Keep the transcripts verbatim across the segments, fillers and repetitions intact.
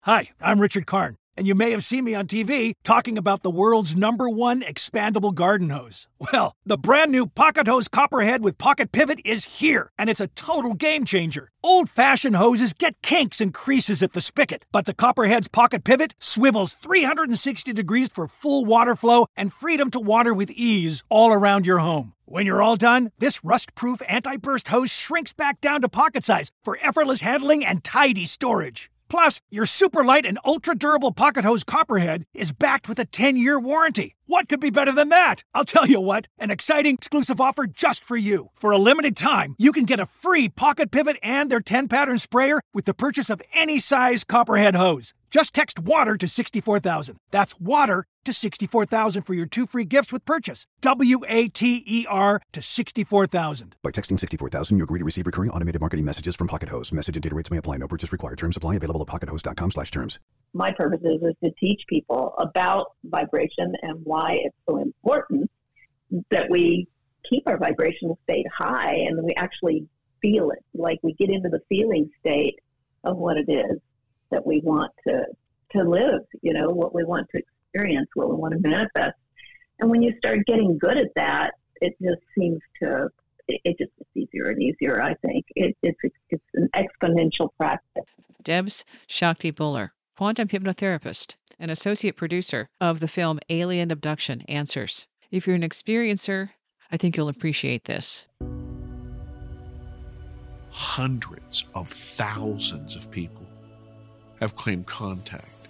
Hi, I'm Richard Karn, and you may have seen me on T V talking about the world's number one expandable garden hose. Well, the brand new Pocket Hose Copperhead with Pocket Pivot is here, and it's a total game changer. Old-fashioned hoses get kinks and creases at the spigot, but the Copperhead's Pocket Pivot swivels three hundred sixty degrees for full water flow and freedom to water with ease all around your home. When you're all done, this rust-proof anti-burst hose shrinks back down to pocket size for effortless handling and tidy storage. Plus, your super light and ultra-durable Pocket Hose Copperhead is backed with a ten-year warranty. What could be better than that? I'll tell you what, an exciting exclusive offer just for you. For a limited time, you can get a free Pocket Pivot and their ten-pattern sprayer with the purchase of any size Copperhead hose. Just text WATER to sixty-four thousand. That's WATER to sixty-four thousand for your two free gifts with purchase. W A T E R to sixty-four thousand. By texting sixty-four thousand, you agree to receive recurring automated marketing messages from Pocket Hose. Message and data rates may apply. No purchase required. Terms apply. Available at pockethose.com slash terms. My purpose is, is to teach people about vibration and why it's so important that we keep our vibrational state high and we actually feel it. Like we get into the feeling state of what it is that we want to, to live, you know, what we want to experience, what we want to manifest. And when you start getting good at that, it just seems to, it, it just gets easier and easier, I think. It, it's, it's an exponential practice. Debs Shakti Buller, quantum hypnotherapist and associate producer of the film Alien Abduction Answers. If you're an experiencer, I think you'll appreciate this. Hundreds of thousands of people have claimed contact.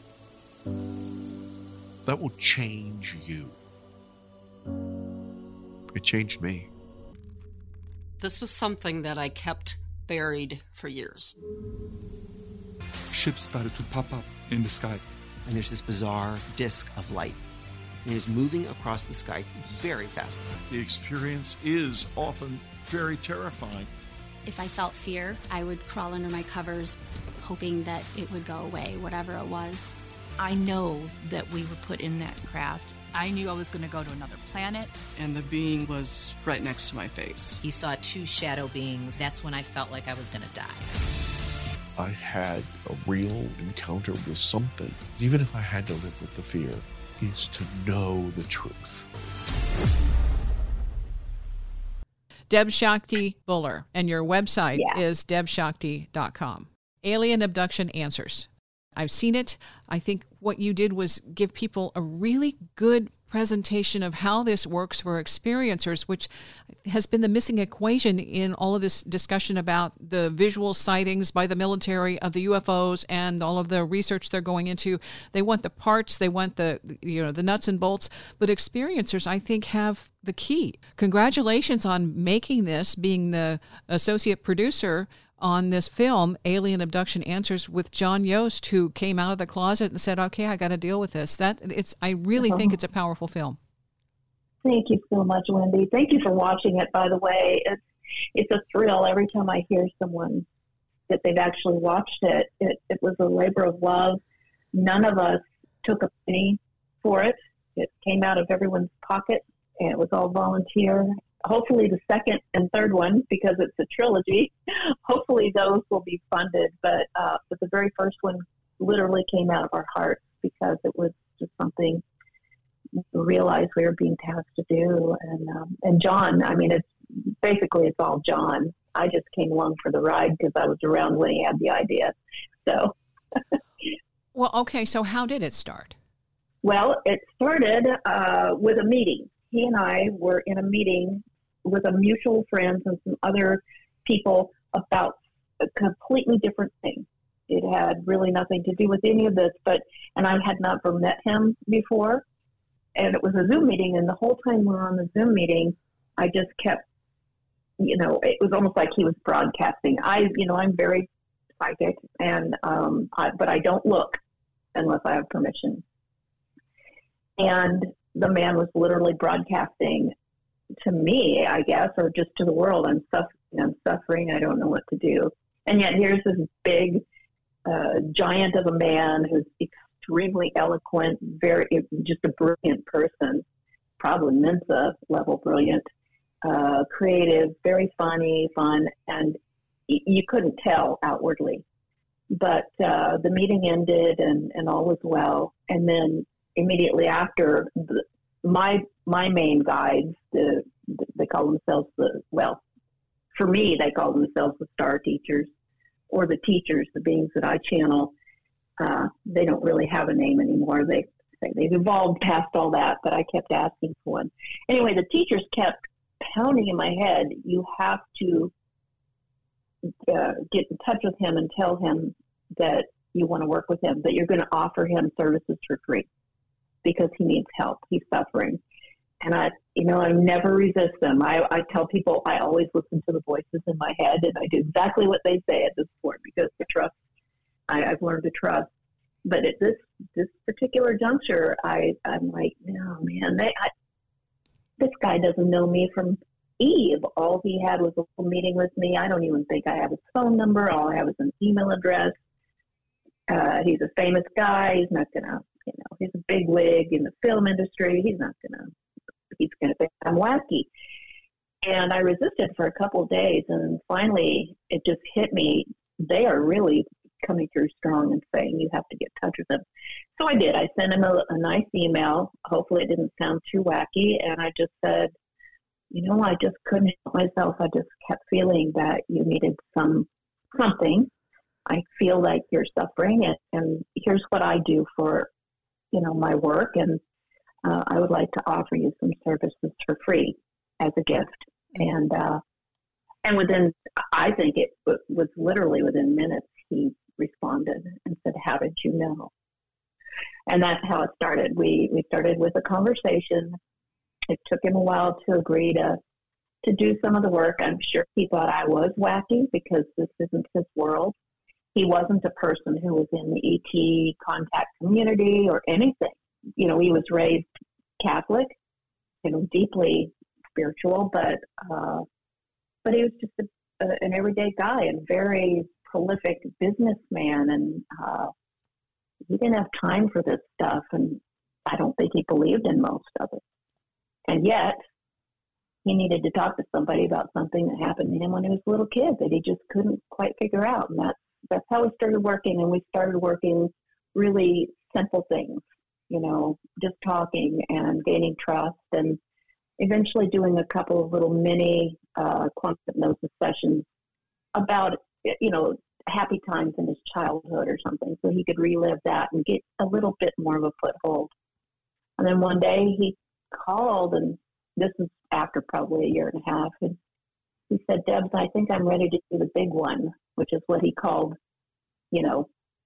That will change you. It changed me. This was something that I kept buried for years. Ships started to pop up in the sky. And there's this bizarre disk of light. And it's moving across the sky very fast. The experience is often very terrifying. If I felt fear, I would crawl under my covers, hoping that it would go away, whatever it was. I know that we were put in that craft. I knew I was going to go to another planet. And the being was right next to my face. He saw two shadow beings. That's when I felt like I was going to die. I had a real encounter with something. Even if I had to live with the fear, is to know the truth. Deb Shakti Buller, and your website yeah. is deb shakti dot com. Alien Abduction Answers. I've seen it. I think what you did was give people a really good presentation of how this works for experiencers, which has been the missing equation in all of this discussion about the visual sightings by the military of the U F Os and all of the research they're going into. They want the parts, they want the, you know, the nuts and bolts, but experiencers, I think, have the key. Congratulations on making this, being the associate producer on this film, Alien Abduction Answers, with John Yost, who came out of the closet and said, okay, I got to deal with this. That it's. I really oh. think it's a powerful film. Thank you so much, Wendy. Thank you for watching it, by the way. It's, it's a thrill every time I hear someone that they've actually watched it. It, it was a labor of love. None of us took a penny for it. It came out of everyone's pocket, and it was all volunteer. Hopefully the second and third one, because it's a trilogy, hopefully those will be funded. But, uh, but the very first one literally came out of our hearts because it was just something we realized we were being tasked to do. And um, and John, I mean, it's basically it's all John. I just came along for the ride because I was around when he had the idea. So. Well, okay. So how did it start? Well, it started uh, with a meeting. He and I were in a meeting with a mutual friend and some other people about a completely different thing. It had really nothing to do with any of this, but, and I had never met him before. And it was a Zoom meeting. And the whole time we were on the Zoom meeting, I just kept, you know, it was almost like he was broadcasting. I, you know, I'm very psychic and, um, I, but I don't look unless I have permission. And the man was literally broadcasting to me, I guess, or just to the world. I'm suffering. I'm suffering. I don't know what to do. And yet here's this big uh, giant of a man who's extremely eloquent, very, just a brilliant person, probably Mensa level brilliant, uh, creative, very funny, fun. And y- you couldn't tell outwardly But uh, the meeting ended and, and all was well. And then immediately after, the, my my main guides, the, they call themselves the, well, for me, they call themselves the star teachers, or the teachers, the beings that I channel. Uh, they don't really have a name anymore. They say they've evolved past all that, but I kept asking for one. Anyway, the teachers kept pounding in my head, you have to uh, get in touch with him and tell him that you want to work with him, that you're going to offer him services for free because he needs help. He's suffering. And I, you know, I never resist them. I, I tell people I always listen to the voices in my head, and I do exactly what they say at this point because the trust, I, I've learned to trust. But at this this particular juncture, I, I'm like, no, man, they, I, this guy doesn't know me from Eve. All he had was a little meeting with me. I don't even think I have his phone number. All I have is an email address. Uh, he's a famous guy. He's not going to, you know, he's a big wig in the film industry. He's not going to, he's going to think I'm wacky. And I resisted for a couple of days, and finally it just hit me. They are really coming through strong and saying you have to get in touch with them. So I did. I sent him a, a nice email. Hopefully it didn't sound too wacky. And I just said, you know, I just couldn't help myself. I just kept feeling that you needed some something. I feel like you're suffering, and, and here's what I do for, you know, my work. And uh, I would like to offer you some services for free as a gift. And, uh, and within, I think it was literally within minutes, he responded and said, how did you know? And that's how it started. We we started with a conversation. It took him a while to agree to to do some of the work. I'm sure he thought I was wacky because this isn't his world. He wasn't a person who was in the E T contact community or anything. You know, he was raised Catholic, you know, deeply spiritual, but uh, but he was just a, a, an everyday guy and very prolific businessman, and uh, he didn't have time for this stuff, and I don't think he believed in most of it. And yet, he needed to talk to somebody about something that happened to him when he was a little kid that he just couldn't quite figure out. And that's, that's how we started working, and we started working really simple things, you know, just talking and gaining trust, and eventually doing a couple of little mini uh, quantum hypnosis sessions about, you know, happy times in his childhood or something, so he could relive that and get a little bit more of a foothold. And then one day he called, and this was after probably a year and a half, and he said, Debs, I think I'm ready to do the big one, which is what he called, you know,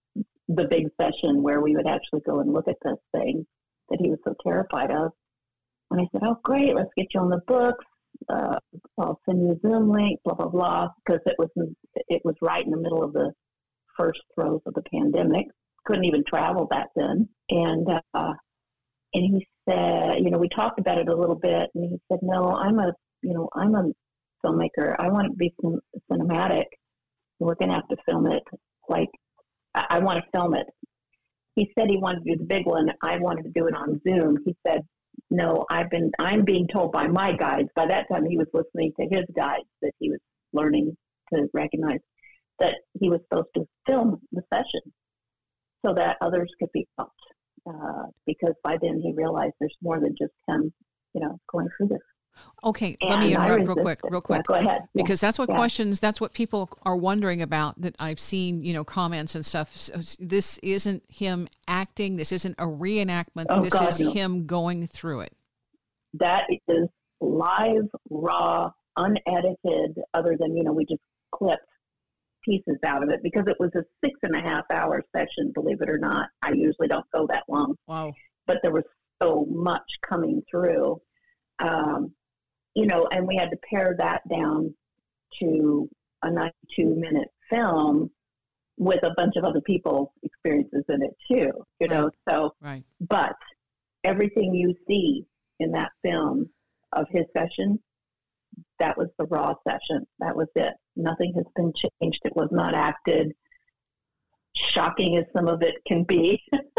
the big session where we would actually go and look at this thing that he was so terrified of. And I said, oh, great, let's get you on the books. Uh, I'll send you a Zoom link, blah, blah, blah, because it was it was right in the middle of the first throes of the pandemic. Couldn't even travel back then. And uh, and he said, you know, we talked about it a little bit, and he said, no, I'm a, you know, I'm a filmmaker. I want it to be cin- cinematic. We're going to have to film it. Like, I, I want to film it. He said he wanted to do the big one. I wanted to do it on Zoom. He said, no, I've been, I'm being told by my guides. By that time, he was listening to his guides that he was learning to recognize, that he was supposed to film the session so that others could be helped. Uh, because by then he realized there's more than just him, you know, going through this. Okay, and let me interrupt real quick, real quick. Yeah, go ahead. Because yeah. that's what yeah. questions, that's what people are wondering about, that I've seen, you know, comments and stuff. So this isn't him acting. This isn't a reenactment. Oh, this God, is no. him going through it. That is live, raw, unedited, other than, you know, we just clipped pieces out of it because it was a six and a half hour session, believe it or not. I usually don't go that long. Wow. But there was so much coming through. Um, you know, and we had to pare that down to a ninety-two minute film with a bunch of other people's experiences in it too, you know, right. so, right. But everything you see in that film of his session, that was the raw session. That was it. Nothing has been changed. It was not acted, shocking as some of it can be.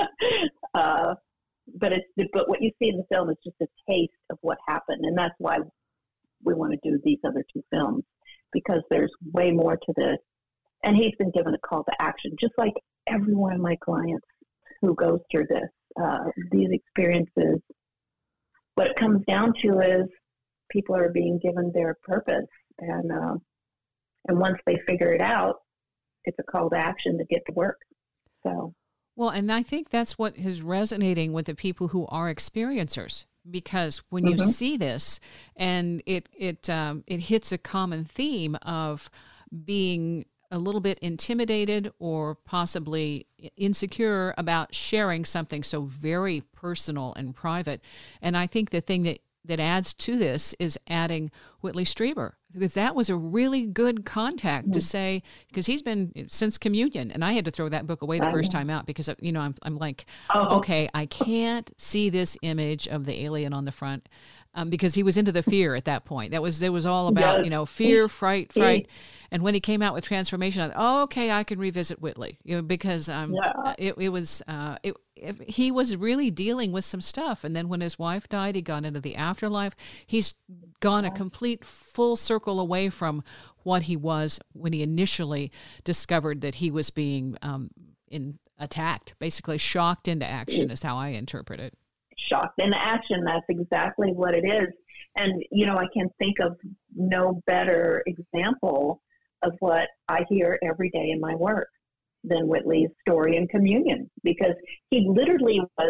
uh, but it's, but what you see in the film is just a taste of what happened. And that's why we want to do these other two films, because there's way more to this. And he's been given a call to action, just like every one of my clients who goes through this, uh, these experiences. What it comes down to is people are being given their purpose. And, uh, and once they figure it out, it's a call to action to get to work. So. Well, and I think that's what is resonating with the people who are experiencers, because when mm-hmm. you see this and it it um, it hits a common theme of being a little bit intimidated or possibly insecure about sharing something so very personal and private. And I think the thing that, that adds to this is adding Whitley Strieber, because that was a really good contact mm-hmm. to say, because he's been since communion, and I had to throw that book away the first time out because, you know, I'm, I'm like, oh. okay, I can't see this image of the alien on the front. Um, because he was into the fear at that point. That was, it was all about, yes. you know, fear, fright, fright. And when he came out with Transformation, I thought, oh, okay, I can revisit Whitley, you know, because um, yeah. it, it was, uh, it, it, he was really dealing with some stuff. And then when his wife died, he got into the afterlife. He's gone a complete full circle away from what he was when he initially discovered that he was being um, in attacked, basically shocked into action is how I interpret it. Shocked into action. That's exactly what it is. And, you know, I can think of no better example of what I hear every day in my work than Whitley's story in communion, because he literally was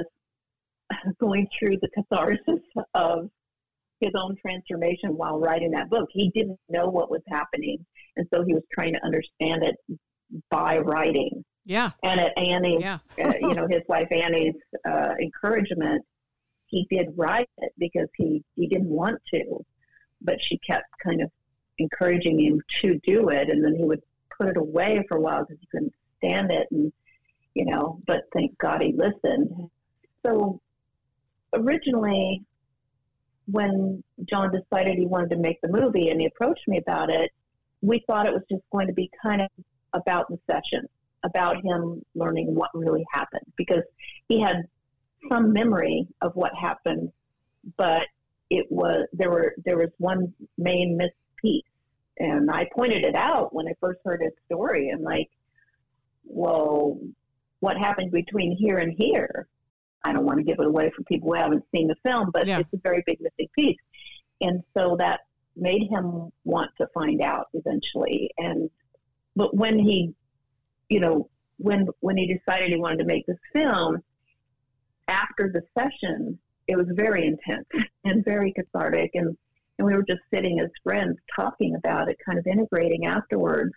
going through the catharsis of his own transformation while writing that book. He didn't know what was happening, and so he was trying to understand it by writing. Yeah. And at Annie's, yeah. uh, you know, his wife Annie's uh, encouragement, he did write it because he, he didn't want to, but she kept kind of encouraging him to do it. And then he would put it away for a while because he couldn't stand it. And, you know, but thank God he listened. So originally when John decided he wanted to make the movie and he approached me about it, we thought it was just going to be kind of about the session, about him learning what really happened, because he had some memory of what happened, but it was there were there was one main missed piece, and I pointed it out when I first heard his story. I'm like, well, what happened between here and here? I don't want to give it away for people who haven't seen the film, but yeah. it's a very big missing piece, and so that made him want to find out eventually. And but when he, you know, when when he decided he wanted to make this film, after the session, it was very intense and very cathartic. And, and we were just sitting as friends talking about it, kind of integrating afterwards.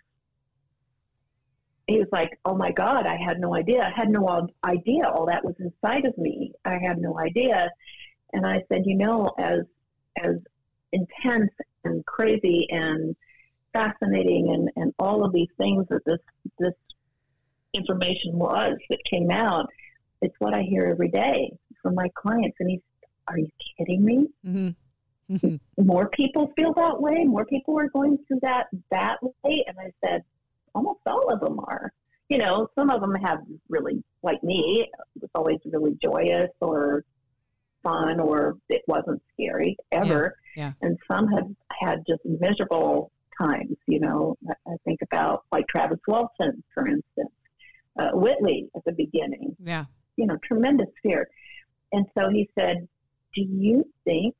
He was like, oh my God, I had no idea. I had no idea all that was inside of me. I had no idea. And I said, you know, as, as intense and crazy and fascinating and, and all of these things that this, this information was that came out, it's what I hear every day from my clients. And he's, are you kidding me? Mm-hmm. Mm-hmm. More people feel that way. More people are going through that that way. And I said, almost all of them are. You know, some of them have really, like me, it was always really joyous or fun, or it wasn't scary ever. Yeah. Yeah. And some have had just miserable times. You know, I think about like Travis Wilson, for instance, uh, Whitley at the beginning. Yeah. You know, tremendous fear. And so he said, do you think,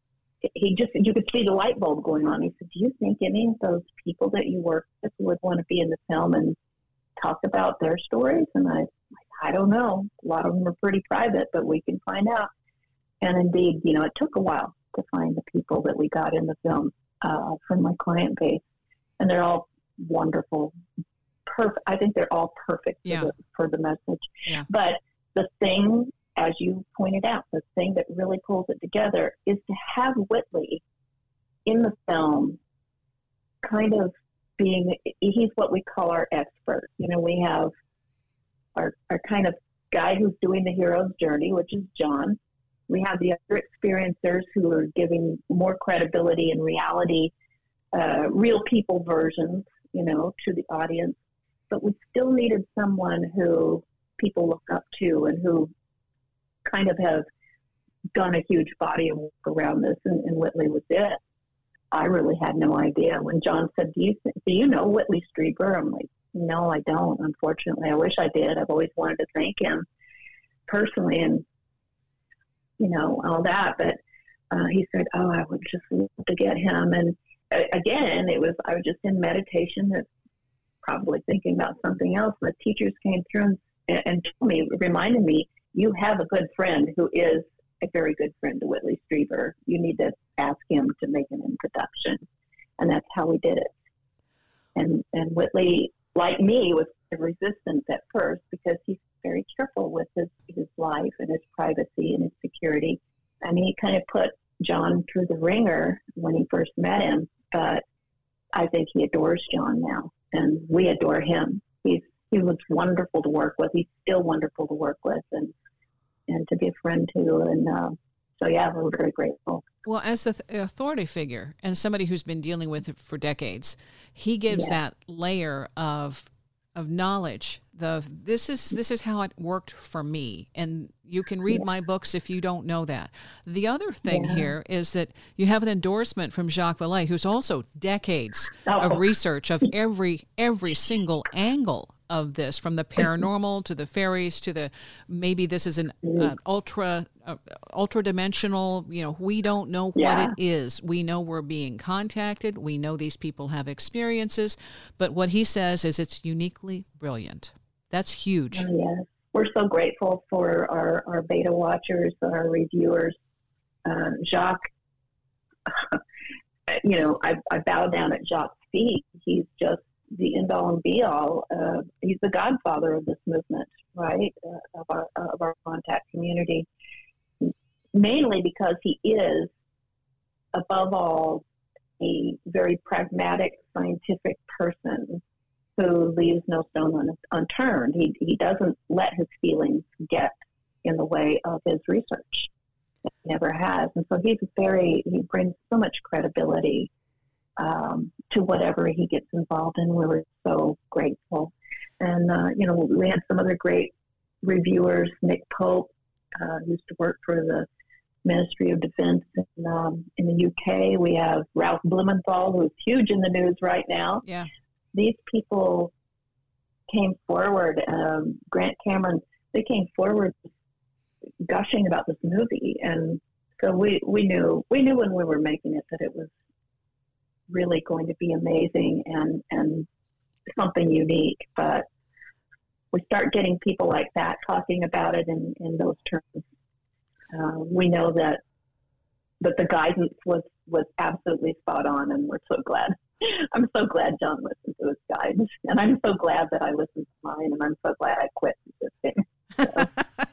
he just, you could see the light bulb going on. He said, do you think any of those people that you work with would want to be in the film and talk about their stories? And I, I don't know. A lot of them are pretty private, but we can find out. And indeed, you know, it took a while to find the people that we got in the film uh, from my client base. And they're all wonderful. Perfect. I think they're all perfect yeah. for, the, for the message. Yeah. But the thing, as you pointed out, the thing that really pulls it together is to have Whitley in the film kind of being, he's what we call our expert. You know, we have our, our kind of guy who's doing the hero's journey, which is John. We have the other experiencers who are giving more credibility and reality, uh, real people versions, you know, to the audience. But we still needed someone who people look up to and who kind of have done a huge body of work around this, and, and Whitley was it. I really had no idea. When John said, do you, th- do you know Whitley Strieber? I'm like, No, I don't, unfortunately. I wish I did. I've always wanted to thank him personally and, you know, all that. But uh, he said, oh, I would just love to get him. And uh, again, it was, I was just in meditation, that probably thinking about something else. And the teachers came through and, and told me, reminded me, you have a good friend who is a very good friend to Whitley Strieber. You need to ask him to make an introduction. And that's how we did it. And and Whitley, like me, was resistant at first because he's very careful with his, his life and his privacy and his security. And he kind of put John through the ringer when he first met him. But I think he adores John now, and we adore him. He's he was wonderful to work with. He's still wonderful to work with, and and to be a friend to. And uh, so, yeah, we're very grateful. Well, as the th- authority figure and somebody who's been dealing with it for decades, he gives Yeah. that layer of of knowledge. The this is this is how it worked for me, and you can read Yeah. my books if you don't know that. The other thing Yeah. here is that you have an endorsement from Jacques Vallée, who's also decades Oh. of research of every every single angle of this, from the paranormal to the fairies to the maybe this is an uh, ultra uh, ultra dimensional. You know, we don't know what Yeah. it is. We know we're being contacted. We know these people have experiences, but what he says is it's uniquely brilliant. That's huge. Oh, yes. We're so grateful for our, our beta watchers, our reviewers. Uh, Jacques, you know, I, I bow down at Jacques' feet. He's just the end all and be all. Uh, he's the godfather of this movement, right? Uh, of our of our contact community. Mainly because he is, above all, a very pragmatic, scientific person who leaves no stone un- unturned. He he doesn't let his feelings get in the way of his research. He never has, and so he's very. He brings so much credibility um, to whatever he gets involved in. We were so grateful, and uh, you know, we had some other great reviewers. Nick Pope, uh, used to work for the Ministry of Defense in, um, in the U K. We have Ralph Blumenthal, who's huge in the news right now. Yeah. These people came forward. Um, Grant Cameron, they came forward gushing about this movie, and so we, we knew we knew when we were making it that it was really going to be amazing and and something unique. But we start getting people like that talking about it in, in those terms. Uh, we know that that the guidance was, was absolutely spot on, and we're so glad. I'm so glad John listened to his guidance, and I'm so glad that I listened to mine, and I'm so glad I quit resisting. So,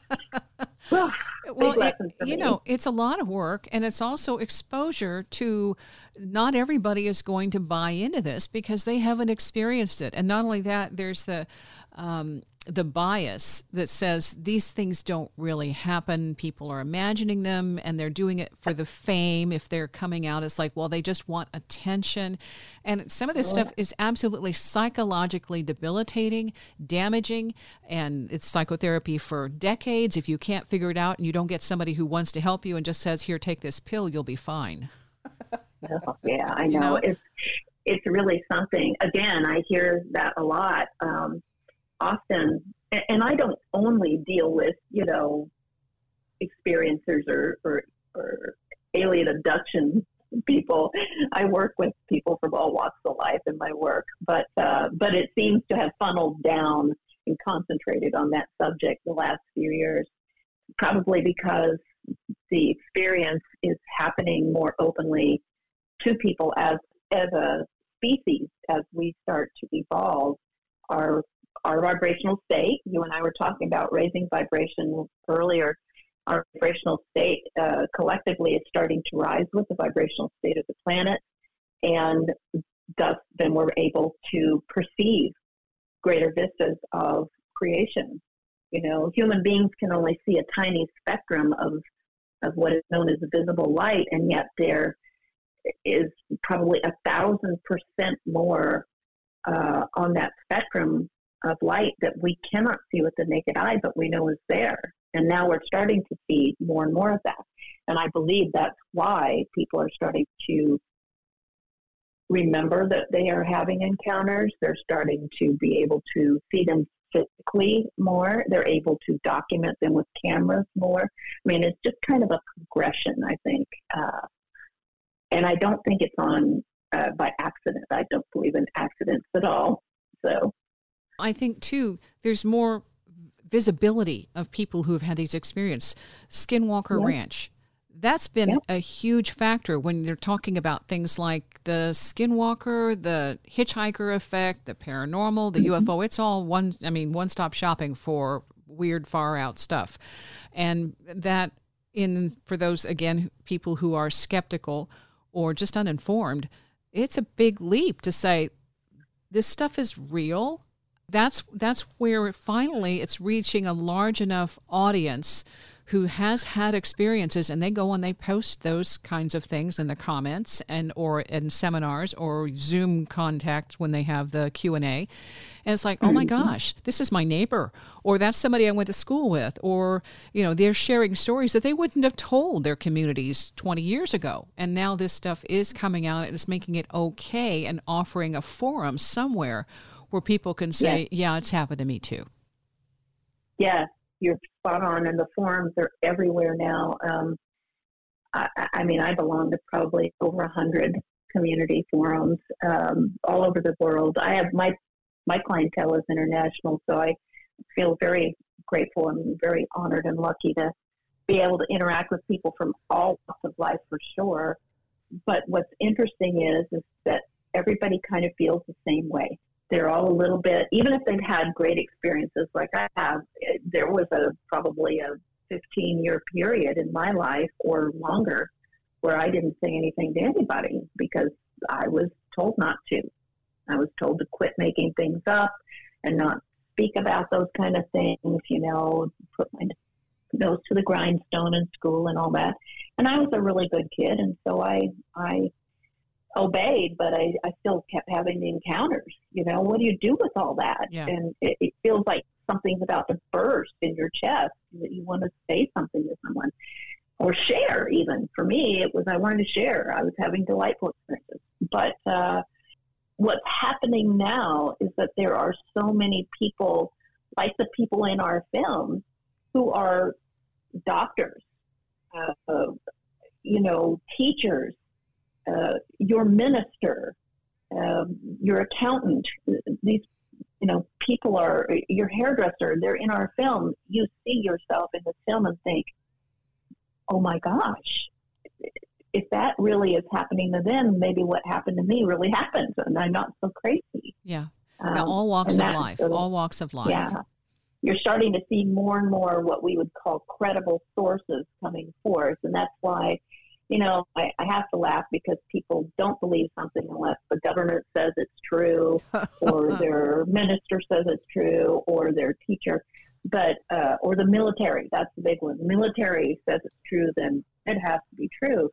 well, Well, big it, lesson for you me. know, it's a lot of work, and it's also exposure to not everybody is going to buy into this because they haven't experienced it. And not only that, there's the um, the bias that says these things don't really happen. People are imagining them, and they're doing it for the fame. If they're coming out as like, well, they just want attention. And some of this stuff is absolutely psychologically debilitating, damaging, and it's psychotherapy for decades. If you can't figure it out and you don't get somebody who wants to help you and just says, here, take this pill, you'll be fine. Oh, yeah, I know. You know? It's it's really something. Again, I hear that a lot. Um, often, and, and I don't only deal with, you know, experiencers or, or, or alien abduction people. I work with people from all walks of life in my work, but uh, but it seems to have funneled down and concentrated on that subject the last few years, probably because the experience is happening more openly to people as as a species as we start to evolve. Our our vibrational state, you and I were talking about raising vibration earlier, our vibrational state uh, collectively is starting to rise with the vibrational state of the planet, and thus then we're able to perceive greater vistas of creation. You know, human beings can only see a tiny spectrum of of what is known as visible light, and yet there is probably a thousand percent more uh, on that spectrum of light that we cannot see with the naked eye, but we know is there. And now we're starting to see more and more of that. And I believe that's why people are starting to remember that they are having encounters. They're starting to be able to see them physically more. They're able to document them with cameras more. I mean, it's just kind of a progression, I think. Uh, and I don't think it's on uh, by accident. I don't believe in accidents at all. So I think, too, there's more visibility of people who have had these experiences. Skinwalker yeah. Ranch. That's been Yep. a huge factor when you're talking about things like the skinwalker, the hitchhiker effect, the paranormal, the mm-hmm. U F O. It's all one, I mean, one-stop shopping for weird, far-out stuff. And that, in for those, again, people who are skeptical or just uninformed, it's a big leap to say, this stuff is real. That's, that's where finally it's reaching a large enough audience who has had experiences, and they go and they post those kinds of things in the comments and or in seminars or Zoom contacts when they have the Q and A. And it's like, oh my gosh, this is my neighbor, or that's somebody I went to school with, or, you know, they're sharing stories that they wouldn't have told their communities twenty years ago. And now this stuff is coming out and it's making it okay and offering a forum somewhere where people can say, yeah, yeah it's happened to me too. Yeah. You're spot on, and the forums are everywhere now. Um, I, I mean, I belong to probably over a hundred community forums um, all over the world. I have my my clientele is international, so I feel very grateful and very honored and lucky to be able to interact with people from all walks of life for sure. But what's interesting is is that everybody kind of feels the same way. They're all a little bit, even if they've had great experiences like I have, it, there was a probably a fifteen-year period in my life or longer where I didn't say anything to anybody because I was told not to. I was told to quit making things up and not speak about those kind of things, you know, put my nose to the grindstone in school and all that. And I was a really good kid, and so I I obeyed, but I, I still kept having the encounters. You know, what do you do with all that? Yeah. And it, it feels like something's about to burst in your chest, that you want to say something to someone or share. Even for me, it was I wanted to share. I was having delightful experiences. But uh, what's happening now is that there are so many people, like the people in our film, who are doctors, uh, you know, teachers, Uh, your minister, uh, your accountant, these, you know, people are, your hairdresser, they're in our film. You see yourself in the film and think, oh my gosh, if that really is happening to them, maybe what happened to me really happens and I'm not so crazy. Yeah. Um, now, all walks of that, life, so, all walks of life. Yeah. You're starting to see more and more what we would call credible sources coming forth. And that's why, you know, I, I have to laugh because people don't believe something unless the government says it's true or their minister says it's true or their teacher, but uh, or the military. That's the big one. The military says it's true, then it has to be true.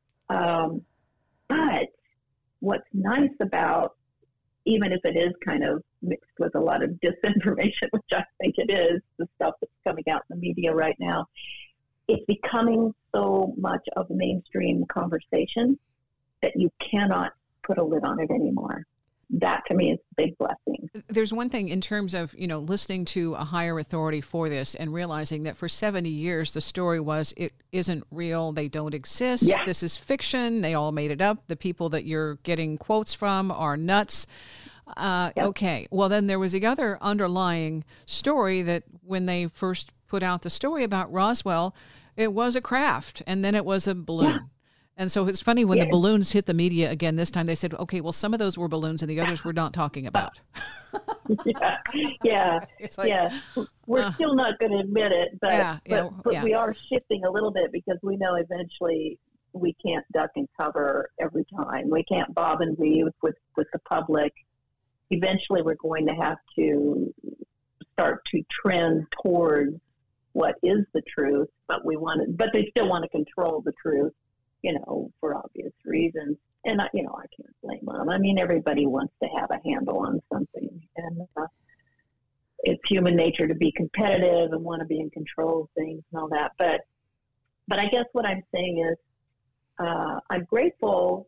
Um, but what's nice about, even if it is kind of mixed with a lot of disinformation, which I think it is, the stuff that's coming out in the media right now, it's becoming so much of mainstream conversation that you cannot put a lid on it anymore. That to me is a big blessing. There's one thing in terms of, you know, listening to a higher authority for this and realizing that for seventy years, the story was it isn't real. They don't exist. Yeah. This is fiction. They all made it up. The people that you're getting quotes from are nuts. Uh, yep. Okay. Well, then there was the other underlying story that when they first put out the story about Roswell, it was a craft and then it was a balloon. Yeah. And so it's funny when yeah. the balloons hit the media again this time, they said, okay, well, some of those were balloons and the others we're not talking about. yeah, yeah, like, yeah. We're uh, still not going to admit it, but, yeah, but, yeah, but yeah. we are shifting a little bit because we know eventually we can't duck and cover every time. We can't bob and weave with, with the public. Eventually we're going to have to start to trend towards what is the truth, but we want to, but they still want to control the truth, you know, for obvious reasons. And, I, you know, I can't blame them. I mean, everybody wants to have a handle on something. And uh, it's human nature to be competitive and want to be in control of things and all that. But, but I guess what I'm saying is uh, I'm grateful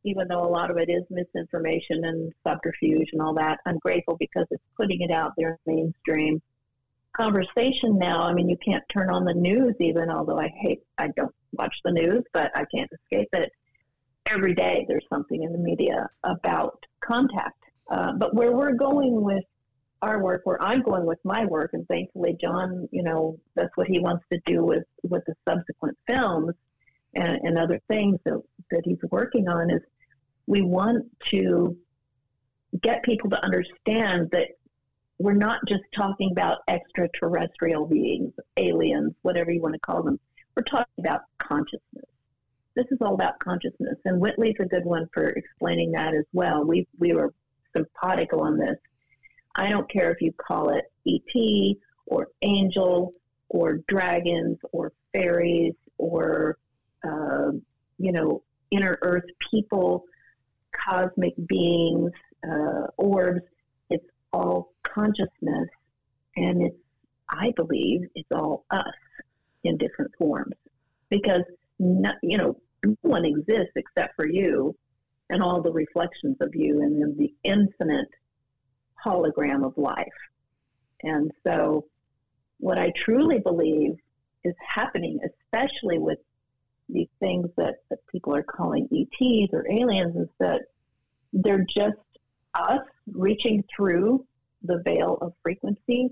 even though a lot of it is misinformation and subterfuge and all that. I'm grateful because it's putting it out there in mainstream conversation now. I mean, you can't turn on the news even, although I hate, I don't watch the news, but I can't escape it. Every day there's something in the media about contact. Uh, but where we're going with our work, where I'm going with my work, and thankfully John, you know, that's what he wants to do with, with the subsequent films and, and other things that, that he's working on, is we want to get people to understand that we're not just talking about extraterrestrial beings, aliens, whatever you want to call them. We're talking about consciousness. This is all about consciousness, and Whitley's a good one for explaining that as well. We we were simpatico on this. I don't care if you call it E T or angel or dragons or fairies or, uh, you know, inner earth people, cosmic beings, uh, orbs. It's all consciousness, and it's, I believe, it's all us in different forms, because not, you know, no one exists except for you and all the reflections of you and then the infinite hologram of life. And so what I truly believe is happening, especially with these things that, that people are calling E Ts or aliens, is that they're just us reaching through the veil of frequency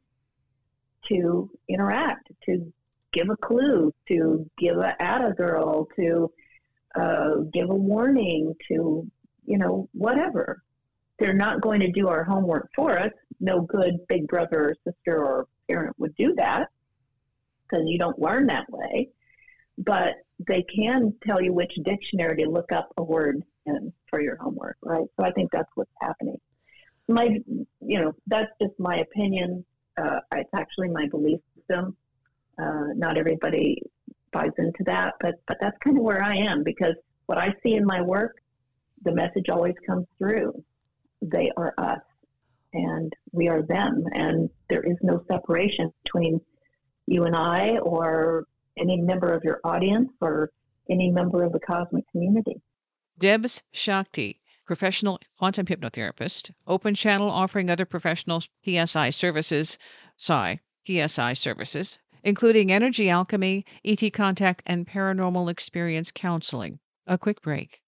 to interact, to give a clue, to give a atta girl, to uh, give a warning, to, you know, whatever. They're not going to do our homework for us. No good big brother or sister or parent would do that, because you don't learn that way. But they can tell you which dictionary to look up a word in for your homework, right? So I think that's what's happening. My, you know, that's just my opinion. Uh, it's actually my belief system. Uh, not everybody buys into that, but, but that's kind of where I am, because what I see in my work, the message always comes through. They are us, and we are them, and there is no separation between you and I or any member of your audience or any member of the cosmic community. Debs Shakti, professional quantum hypnotherapist, open channel offering other professional P S I services, Psi, P S I services, including energy alchemy, E T contact, and paranormal experience counseling. A quick break.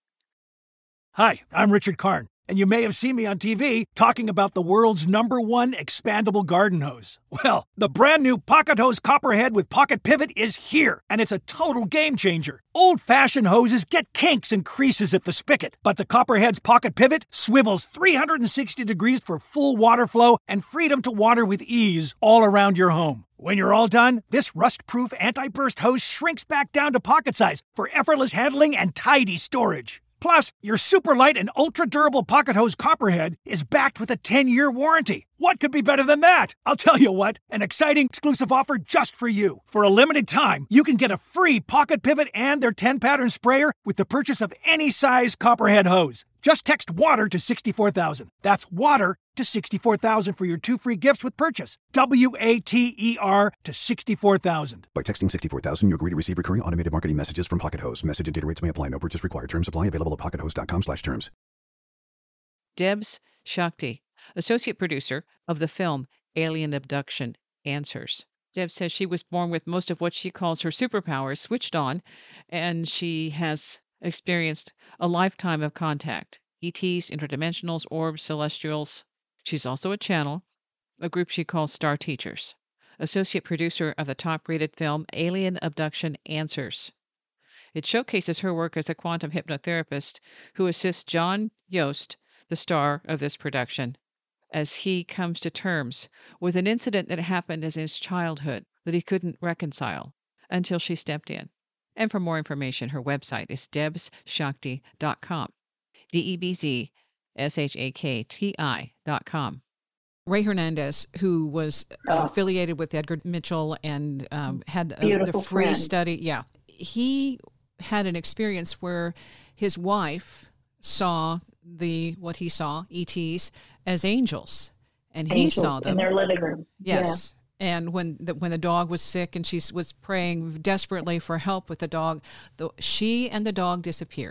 Hi, I'm Richard Karn, and you may have seen me on T V talking about the world's number one expandable garden hose. Well, the brand new Pocket Hose Copperhead with Pocket Pivot is here, and it's a total game changer. Old-fashioned hoses get kinks and creases at the spigot, but the Copperhead's Pocket Pivot swivels three hundred sixty degrees for full water flow and freedom to water with ease all around your home. When you're all done, this rust-proof anti-burst hose shrinks back down to pocket size for effortless handling and tidy storage. Plus, your super light and ultra-durable Pocket Hose Copperhead is backed with a ten-year warranty. What could be better than that? I'll tell you what, an exciting exclusive offer just for you. For a limited time, you can get a free Pocket Pivot and their ten-pattern sprayer with the purchase of any size Copperhead hose. Just text WATER to sixty-four thousand. That's WATER to sixty-four thousand for your two free gifts with purchase. W A T E R to sixty-four thousand. By texting sixty-four thousand, you agree to receive recurring automated marketing messages from Pocket Hose. Message and data rates may apply. No purchase required. Terms apply. Available at pockethose.com slash terms. Debs Shakti, associate producer of the film Alien Abduction Answers. Deb says she was born with most of what she calls her superpowers switched on, and she has experienced a lifetime of contact. E Ts, interdimensionals, orbs, celestials. She's also a channel, a group she calls Star Teachers. Associate producer of the top-rated film Alien Abduction Answers. It showcases her work as a quantum hypnotherapist who assists John Yost, the star of this production, as he comes to terms with an incident that happened in his childhood that he couldn't reconcile until she stepped in. And for more information, her website is debs shakti dot com. D E B Z S H A K T I dot com. Ray Hernandez, who was uh, oh. affiliated with Edgar Mitchell and um, had a, the free friend. study. Yeah. He had an experience where his wife saw the what he saw, E Ts, as angels. And he angels saw them. In their living room. Yes. Yeah. And when the, when the dog was sick and she was praying desperately for help with the dog, the, she and the dog disappeared.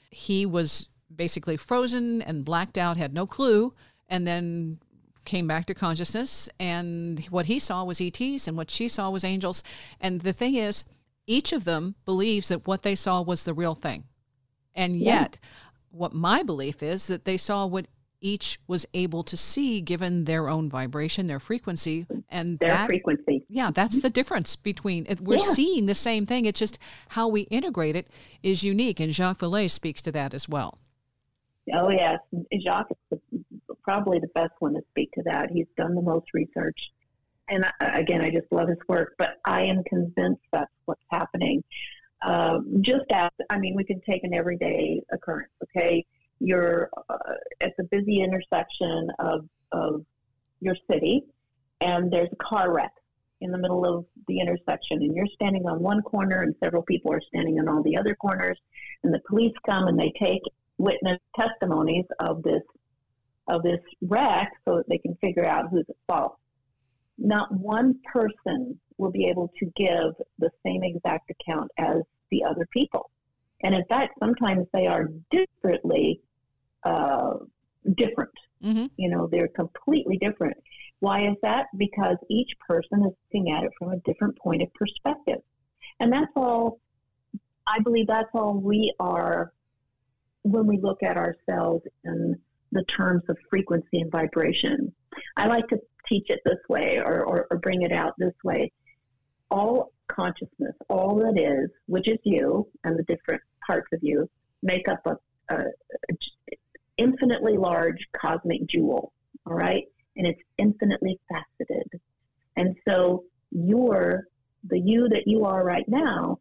He was basically frozen and blacked out, had no clue, and then came back to consciousness. And what he saw was E Ts and what she saw was angels. And the thing is, each of them believes that what they saw was the real thing. And yet, yeah. what my belief is that they saw what each was able to see given their own vibration, their frequency. And their that, frequency. Yeah, that's the difference between it. We're yeah. seeing the same thing. It's just how we integrate it is unique. And Jacques Vallée speaks to that as well. Oh, yes. Jacques is probably the best one to speak to that. He's done the most research. And again, I just love his work, but I am convinced that's what's happening. Uh, just as, I mean, we can take an everyday occurrence, okay? You're uh, at the busy intersection of, of your city, and there's a car wreck in the middle of the intersection, and you're standing on one corner, and several people are standing on all the other corners, and the police come and they take witness testimonies of this of this wreck so that they can figure out who's at fault. Not one person will be able to give the same exact account as the other people. And in fact, sometimes they are differently uh, different. Mm-hmm. You know, they're completely different. Why is that? Because each person is looking at it from a different point of perspective. And that's all, I believe that's all we are when we look at ourselves in the terms of frequency and vibration. I like to teach it this way or, or, or bring it out this way. All consciousness, all that is, which is you and the different parts of you, make up a, a, a infinitely large cosmic jewel, all right? And it's infinitely faceted. And so you're, the you that you are right now,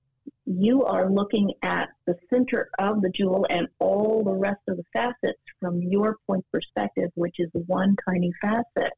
you are looking at the center of the jewel and all the rest of the facets from your point of perspective, which is one tiny facet.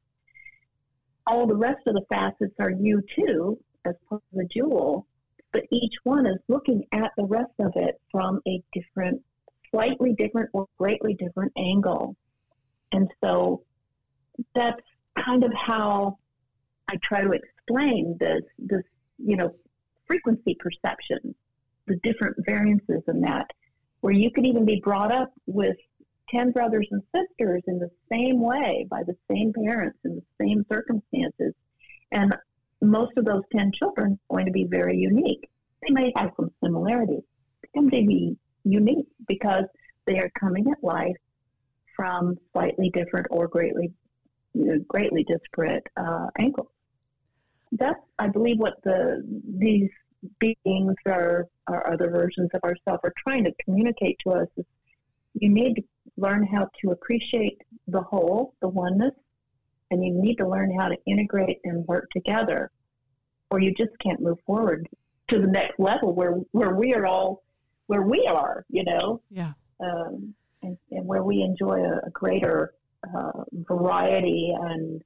All the rest of the facets are you too, as part of the jewel, but each one is looking at the rest of it from a different, slightly different or greatly different angle. And so that's kind of how I try to explain this, this, you know, frequency perception, the different variances in that, where you could even be brought up with ten brothers and sisters in the same way by the same parents in the same circumstances. And most of those ten children are going to be very unique. They may have some similarities, but they may be unique because they are coming at life from slightly different or greatly, you know, greatly disparate uh, angles. That's, I believe, what the these beings are, or other versions of ourselves are trying to communicate to us. Is you need to learn how to appreciate the whole, the oneness, and you need to learn how to integrate and work together, or you just can't move forward to the next level where where we are all, where we are, you know, yeah, um, and, and where we enjoy a, a greater uh, variety and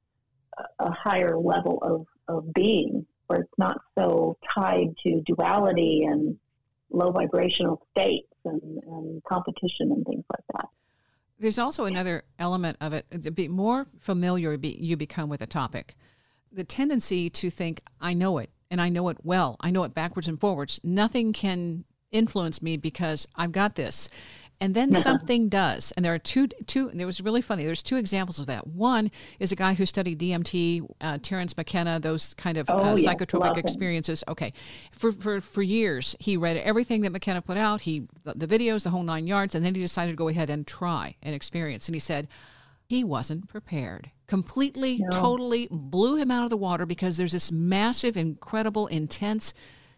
a higher level of, of being, where it's not so tied to duality and low vibrational states and, and competition and things like that. There's also another element of it. The be more familiar you become with a topic, the tendency to think, I know it, and I know it well. I know it backwards and forwards. Nothing can influence me because I've got this. And then something does. And there are two, two, and it was really funny. There's two examples of that. One is a guy who studied D M T, uh, Terence McKenna, those kind of oh, uh, yes, psychotropic experiences. Okay. For, for, for years, he read everything that McKenna put out, He the, the videos, the whole nine yards, and then he decided to go ahead and try and experience. And he said he wasn't prepared. Completely, no. totally blew him out of the water because there's this massive, incredible, intense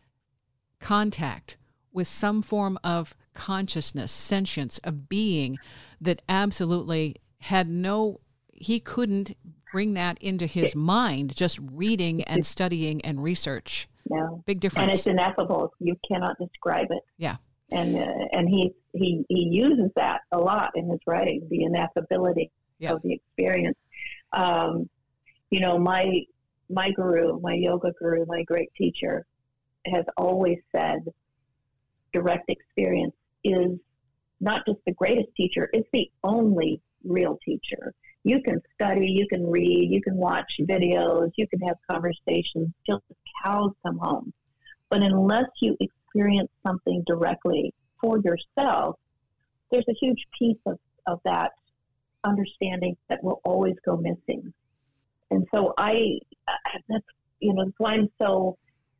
contact with some form of consciousness, sentience, a being that absolutely had no, he couldn't bring that into his mind just reading and studying and research. No. Big difference. And it's ineffable. You cannot describe it. Yeah. And uh, and he, he he uses that a lot in his writing, the ineffability yeah. of the experience. Um, you know, my my guru, my yoga guru, my great teacher has always said direct experience is not just the greatest teacher, it's the only real teacher. You can study, you can read, you can watch videos, you can have conversations till the cows come home. But unless you experience something directly for yourself, there's a huge piece of, of that understanding that will always go missing. And so I, that's, you know, that's why I'm so,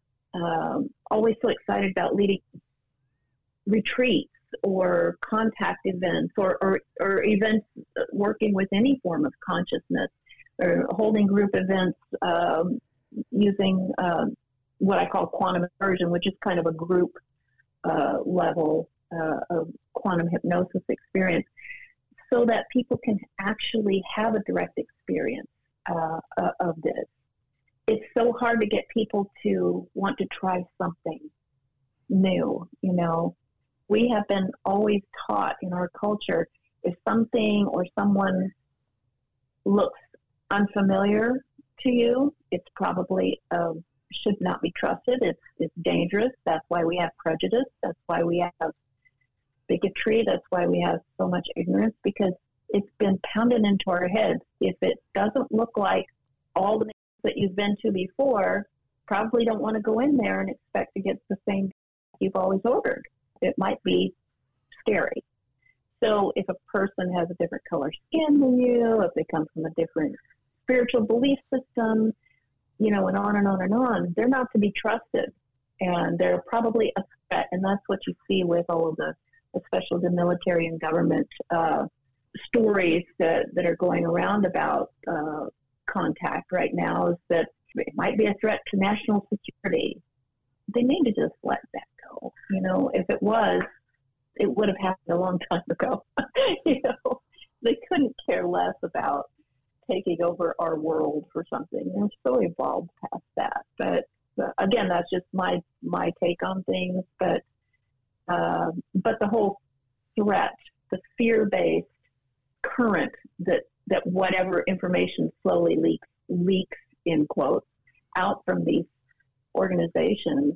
um, always so excited about leading retreats or contact events or, or, or events working with any form of consciousness or holding group events um, using um, what I call quantum immersion, which is kind of a group uh, level uh, of quantum hypnosis experience, so that people can actually have a direct experience uh, uh, of this. It's so hard to get people to want to try something new, you know. We have been always taught in our culture, if something or someone looks unfamiliar to you, it's probably uh, should not be trusted. It's it's dangerous. That's why we have prejudice. That's why we have bigotry. That's why we have so much ignorance, because it's been pounded into our heads. If it doesn't look like all the things that you've been to before, probably don't want to go in there and expect to get the same you've always ordered. It might be scary. So if a person has a different color skin than you, if they come from a different spiritual belief system, you know, and on and on and on, they're not to be trusted. And they're probably a threat. And that's what you see with all of the, especially the military and government uh, stories that, that are going around about uh, contact right now, is that it might be a threat to national security. They need to just let that go. You know, if it was, it would have happened a long time ago. You know, they couldn't care less about taking over our world for something. They're so evolved past that. But uh, again, that's just my my take on things. But uh, but the whole threat, the fear-based current that that whatever information slowly leaks leaks in quotes out from these organizations,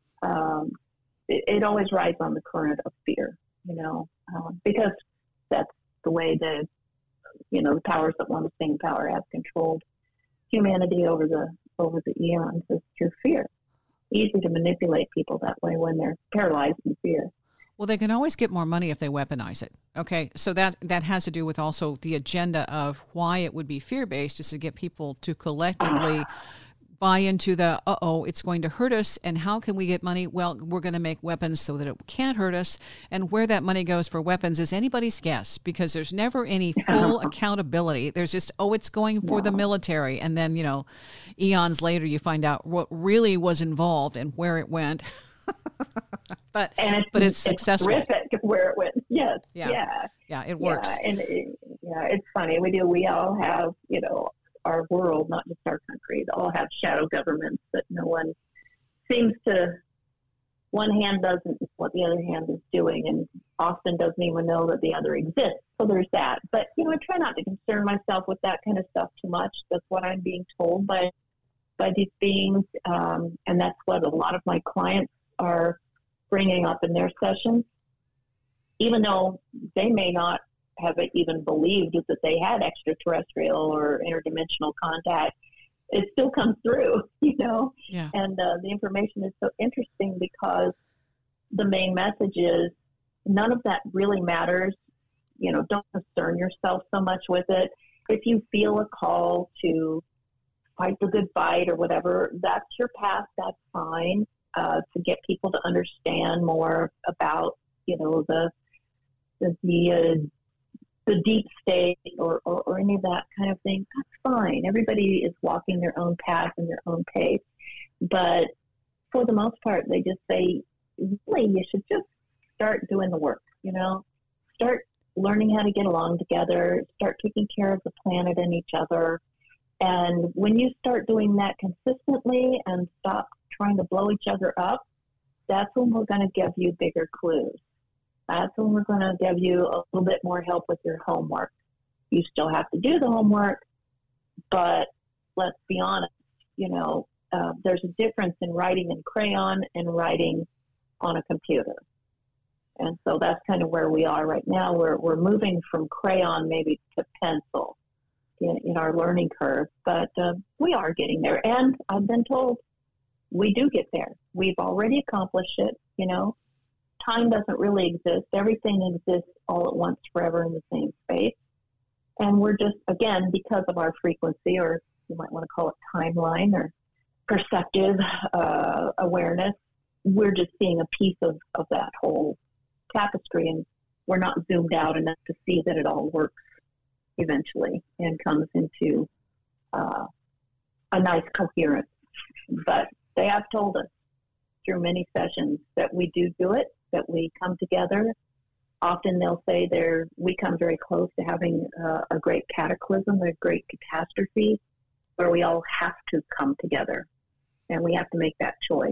um, it, it always rides on the current of fear, you know, uh, because that's the way the, you know, the powers that want to stay in power have controlled humanity over the over the eons, is through fear. Easy to manipulate people that way when they're paralyzed in fear. Well, they can always get more money if they weaponize it. Okay, so that that has to do with also the agenda of why it would be fear-based, is to get people to collectively buy into the, uh-oh, it's going to hurt us, and how can we get money? Well, we're going to make weapons so that it can't hurt us, and where that money goes for weapons is anybody's guess, because there's never any full accountability. There's just, oh, it's going for the military, and then, you know, eons later you find out what really was involved and where it went. but and it's, but it's, it's successful. Terrific where it went. Yes. Yeah. Yeah. Yeah, it works. Yeah, and it, yeah, it's funny. We do. We all have, you know, our world, not just our country, they all have shadow governments that no one seems to, one hand doesn't know what the other hand is doing, and often doesn't even know that the other exists. So there's that. But, you know, I try not to concern myself with that kind of stuff too much. That's what I'm being told by by these beings, um, and that's what a lot of my clients are bringing up in their sessions, even though they may not have even believed that they had extraterrestrial or interdimensional contact. It still comes through, you know. Yeah. And uh, the information is so interesting because the main message is none of that really matters. You know, don't concern yourself so much with it. If you feel a call to fight the good fight or whatever, that's your path, that's fine. Uh, to get people to understand more about, you know, the the the, uh, the deep state or, or, or any of that kind of thing, that's fine. Everybody is walking their own path and their own pace. But for the most part, they just say, really, you should just start doing the work, you know, start learning how to get along together, start taking care of the planet and each other. And when you start doing that consistently and stop trying to blow each other up, that's when we're going to give you bigger clues. That's when we're going to give you a little bit more help with your homework. You still have to do the homework, but let's be honest, you know, uh, there's a difference in writing in crayon and writing on a computer. And so that's kind of where we are right now. We're, we're moving from crayon maybe to pencil in, in our learning curve, but uh, we are getting there. And I've been told we do get there. We've already accomplished it, you know. time doesn't really exist. Everything exists all at once, forever in the same space. And we're just, again, because of our frequency, or you might want to call it timeline or perceptive uh, awareness, we're just seeing a piece of, of that whole tapestry, and we're not zoomed out enough to see that it all works eventually and comes into uh, a nice coherence. But they have told us through many sessions that we do do it, that we come together. Often they'll say they're, we come very close to having uh, a great cataclysm, a great catastrophe, where we all have to come together, and we have to make that choice.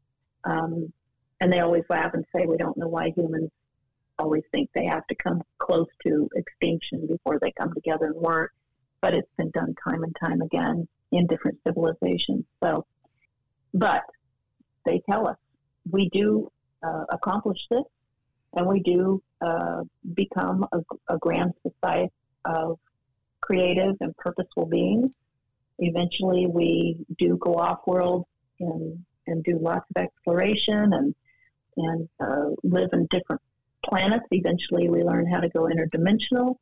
Um, and they always laugh and say, we don't know why humans always think they have to come close to extinction before they come together and work. But it's been done time and time again in different civilizations. So, but they tell us we do uh, accomplish this, and we do uh, become a, a grand society of creative and purposeful beings. Eventually, we do go off-world and, and do lots of exploration and, and uh, live in different planets. Eventually, we learn how to go interdimensional,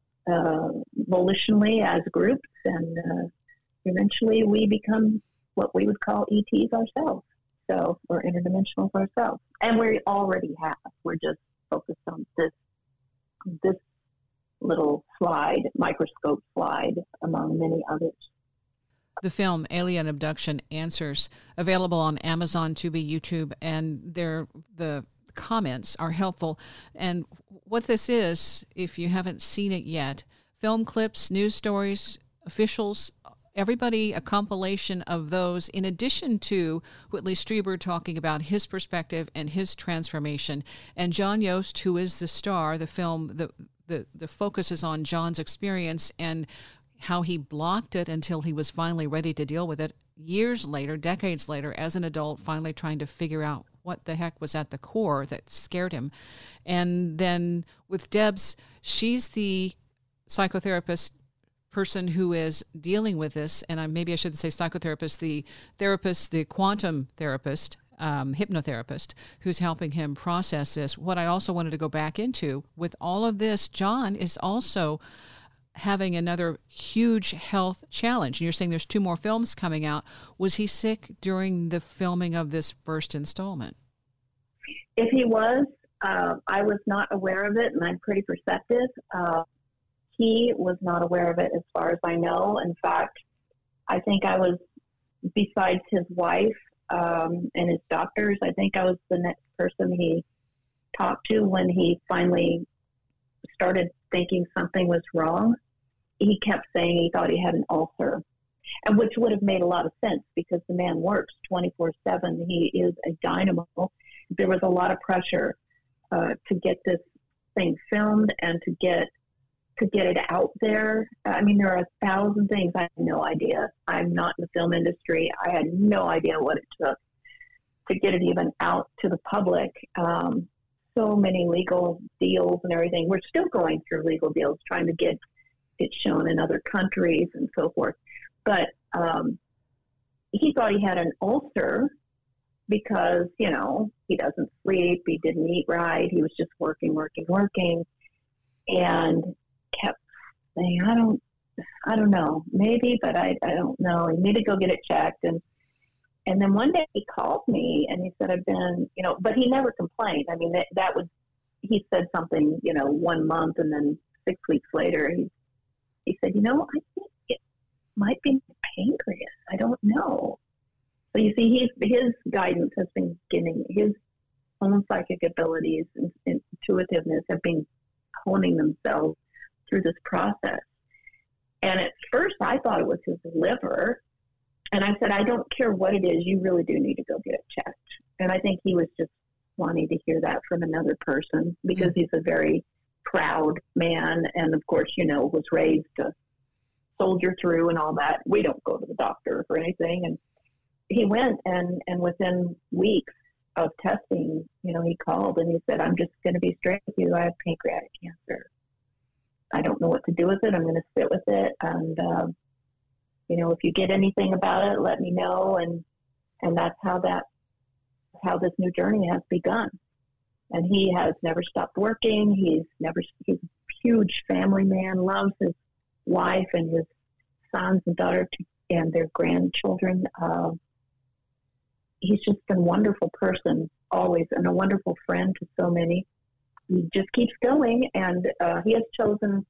uh, volitionally as groups, and uh, eventually we become what we would call E Ts ourselves. So we're interdimensionals ourselves, and we already have. We're just focused on this this little slide, microscope slide, among many others. The film Alien Abduction Answers, available on Amazon, Tubi, YouTube, and they're, the comments are helpful. And what this is, if you haven't seen it yet, film clips, news stories, officials, everybody, a compilation of those, in addition to Whitley Strieber talking about his perspective and his transformation. And John Yost, who is the star, the film, the, the, the focus is on John's experience and how he blocked it until he was finally ready to deal with it years later, decades later, as an adult, finally trying to figure out what the heck was at the core that scared him. And then with Debs, she's the psychotherapist person who is dealing with this, and I, maybe I shouldn't say psychotherapist, the therapist, the quantum therapist, um, hypnotherapist, who's helping him process this. What I also wanted to go back into, with all of this, John is also having another huge health challenge. And you're saying there's two more films coming out. Was he sick during the filming of this first installment? If he was, uh, I was not aware of it, and I'm pretty perceptive. Uh, he was not aware of it as far as I know. In fact, I think I was, besides his wife um, and his doctors, I think I was the next person he talked to when he finally started thinking something was wrong. He kept saying he thought he had an ulcer, and which would have made a lot of sense because the man works twenty-four seven. He is a dynamo. There was a lot of pressure uh, to get this thing filmed and to get to get it out there. I mean, there are a thousand things. I had no idea. I'm not in the film industry. I had no idea what it took to get it even out to the public. Um, so many legal deals and everything. We're still going through legal deals, trying to get it shown in other countries and so forth. But um, he thought he had an ulcer because, you know, he doesn't sleep, he didn't eat right, he was just working, working, working, and kept saying, I don't, I don't know, maybe, but I, I don't know. You need to go get it checked. And And then one day he called me and he said, I've been, you know, but he never complained. I mean, that, that was, he said something, you know, one month and then six weeks later, he, he said, you know, I think it might be my pancreas. I don't know. So you see, he's, his guidance has been getting, his own psychic abilities and, and intuitiveness have been honing themselves through this process. And at first I thought it was his liver. And I said, I don't care what it is, you really do need to go get it checked. And I think he was just wanting to hear that from another person because mm-hmm. he's a very proud man. And of course, you know, was raised to soldier through and all that. We don't go to the doctor for anything. And he went and, and within weeks of testing, you know, he called and he said, I'm just going to be straight with you. I have pancreatic cancer. I don't know what to do with it. I'm going to sit with it. And, uh, you know, if you get anything about it, let me know. And, and that's how that, how this new journey has begun. And he has never stopped working. He's never, he's a huge family man, loves his wife and his sons and daughters and their grandchildren. Uh, he's just been a wonderful person always and a wonderful friend to so many. He just keeps going, and uh, he has chosen,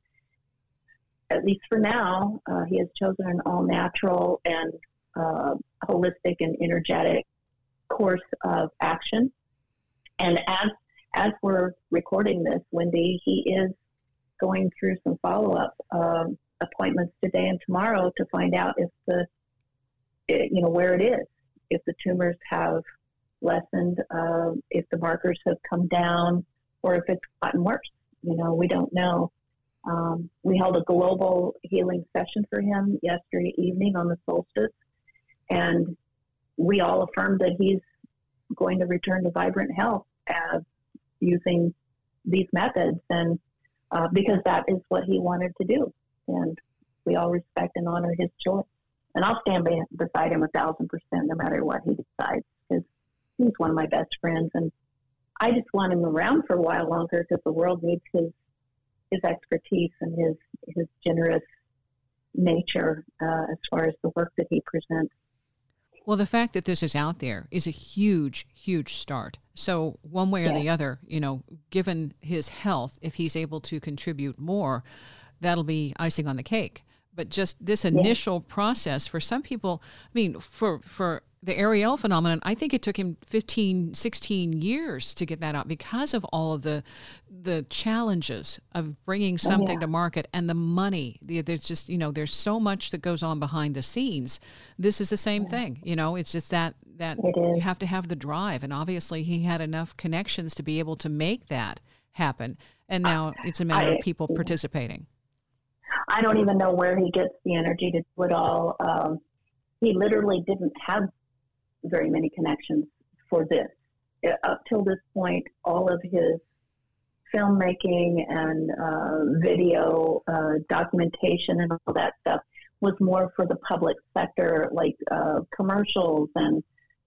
at least for now, uh, he has chosen an all-natural and uh, holistic and energetic course of action. And as as we're recording this, Wendy, he is going through some follow-up um, appointments today and tomorrow to find out if the, you know, where it is, if the tumors have lessened, uh, if the markers have come down, or if it's gotten worse. You know, we don't know. Um, we held a global healing session for him yesterday evening on the solstice, and we all affirmed that he's going to return to vibrant health uh, using these methods, and uh, because that is what he wanted to do. And we all respect and honor his choice. And I'll stand by, beside him a thousand percent no matter what he decides, because he's one of my best friends, and I just want him around for a while longer because the world needs his his expertise and his his generous nature uh, as far as the work that he presents. Well, the fact that this is out there is a huge, huge start. So one way or yeah. the other, you know, given his health, if he's able to contribute more, that'll be icing on the cake. But just this initial yeah. process for some people, I mean, for, for the Ariel phenomenon, I think it took him fifteen, sixteen years to get that out because of all of the the challenges of bringing something oh, yeah. to market and the money. There's just, you know, there's so much that goes on behind the scenes. This is the same yeah. thing. You know, it's just that, that you have to have the drive. And obviously he had enough connections to be able to make that happen. And now it's a matter I, of people participating. I don't even know where he gets the energy to do it all. Um, he literally didn't have very many connections for this. Up till this point, all of his filmmaking and uh, video uh, documentation and all that stuff was more for the public sector, like uh, commercials and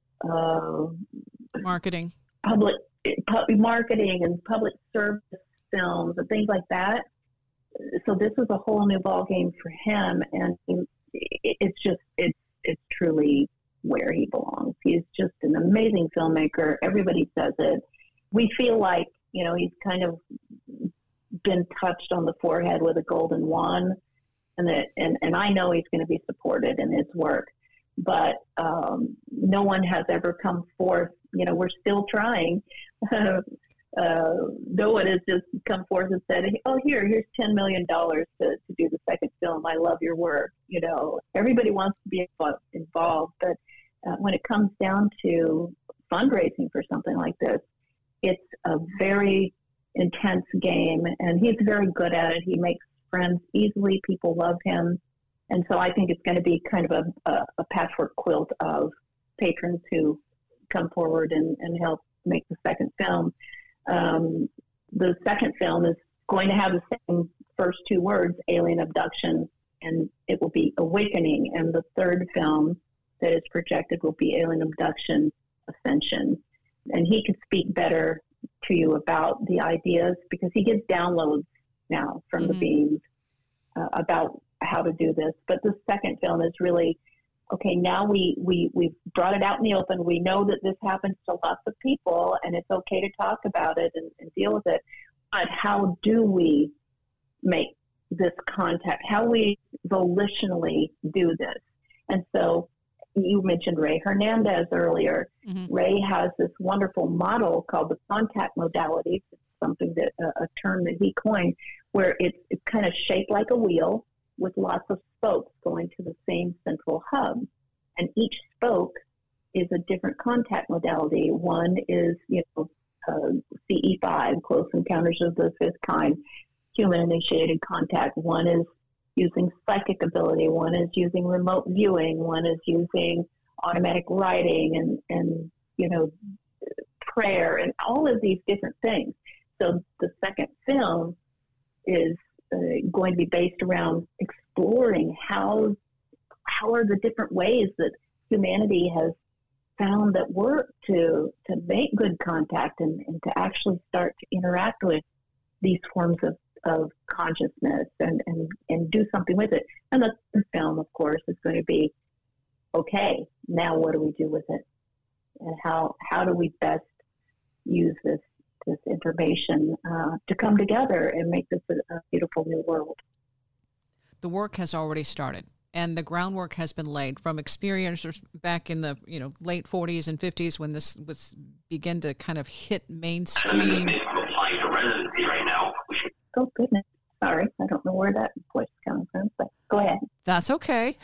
uh, marketing, public pu- marketing and public service films and things like that. So this was a whole new ballgame for him, and it's just it's it's truly where he belongs. He's just an amazing filmmaker. Everybody says it. We feel like, you know, he's kind of been touched on the forehead with a golden wand, and that, and, and I know he's going to be supported in his work, but um, no one has ever come forth. You know, we're still trying. uh, no one has just come forth and said, oh, here, here's ten million dollars to, to do the second film. I love your work. You know, everybody wants to be involved, but uh, when it comes down to fundraising for something like this, it's a very intense game, and he's very good at it. He makes friends easily. People love him. And so I think it's going to be kind of a, a, a patchwork quilt of patrons who come forward and, and help make the second film. Um, the second film is going to have the same first two words, alien abduction, and it will be awakening. And the third film that is projected will be alien abduction, ascension. And he could speak better to you about the ideas because he gets downloads now from mm-hmm. the beings uh, about how to do this. But the second film is really, okay, now we, we, we've brought it out in the open. We know that this happens to lots of people, and it's okay to talk about it and, and deal with it. But how do we make this contact? How we volitionally do this? And so you mentioned Ray Hernandez earlier. Mm-hmm. Ray has this wonderful model called the contact modalities. It's something that uh, a term that he coined, where it's, it's kind of shaped like a wheel with lots of spokes going to the same central hub. And each spoke is a different contact modality. One is, you know, uh, C E five, Close Encounters of the Fifth Kind, human-initiated contact. One is using psychic ability. One is using remote viewing. One is using automatic writing and, and you know, prayer and all of these different things. So the second film is uh, going to be based around exploring how how are the different ways that humanity has found that worked to to make good contact and, and to actually start to interact with these forms of, of consciousness and, and, and do something with it. And the, the film, of course, is going to be, okay, now what do we do with it? And how how do we best use this this information uh, to come together and make this a, a beautiful new world? The work has already started, and the groundwork has been laid from experiencers back in the you know late forties and fifties when this was began to kind of hit mainstream. I'm applying to residency right now. Oh goodness, sorry, I don't know where that voice is coming from, but go ahead. That's okay.